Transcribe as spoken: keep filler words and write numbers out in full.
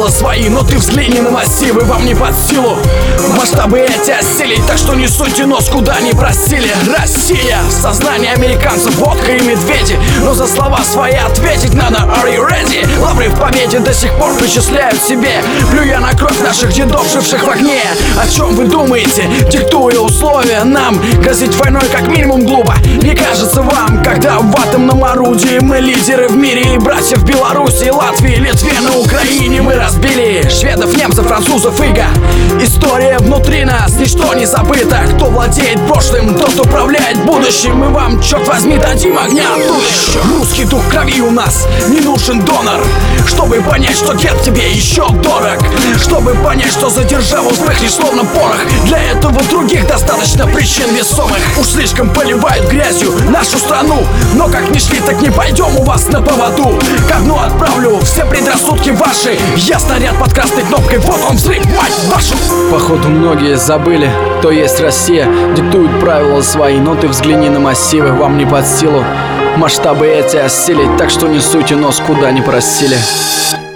правила свои, но ты взгляни на массивы, вам не под силу масштабы эти осилить, так что не суйте нос куда не просили. Россия, сознание американцев, водка и медведи, но за слова свои ответить надо. Are you ready? Лавры в победе до сих пор причисляют себе, плюя на кровь наших дедов, живших в огне. О чем вы думаете, диктуя условия нам? Грозить войной как минимум глупо, не кажется вам, когда в атомном орудии мы лидеры в мире, и братья в Беларуси, Латвии, Литве, на Украине мы разбили шведов, немцев, французов, иго. История внутри нас, ничто не забыто. Кто владеет прошлым, тот управляет будущим. Мы вам, черт возьми, дадим огня оттуда еще. Русский дух крови у нас, не нужен донор, чтобы понять, что дед тебе еще дорог, чтобы понять, что за державу вспыхнешь словно порох. Для этого других достаточно причин весомых. Уж слишком поливают грязью нашу страну, но как ни шли, так не пойдем у вас на поводу. Ко дну отправлю все предрассудки ваши. Я снаряд под красной кнопкой, вот он взрыв, мать вашу. Походу многие забыли, кто есть Россия. Диктуют правила свои, но ты взгляни на массивы, вам не под силу масштабы эти осилить, так что не суйте нос куда не просили.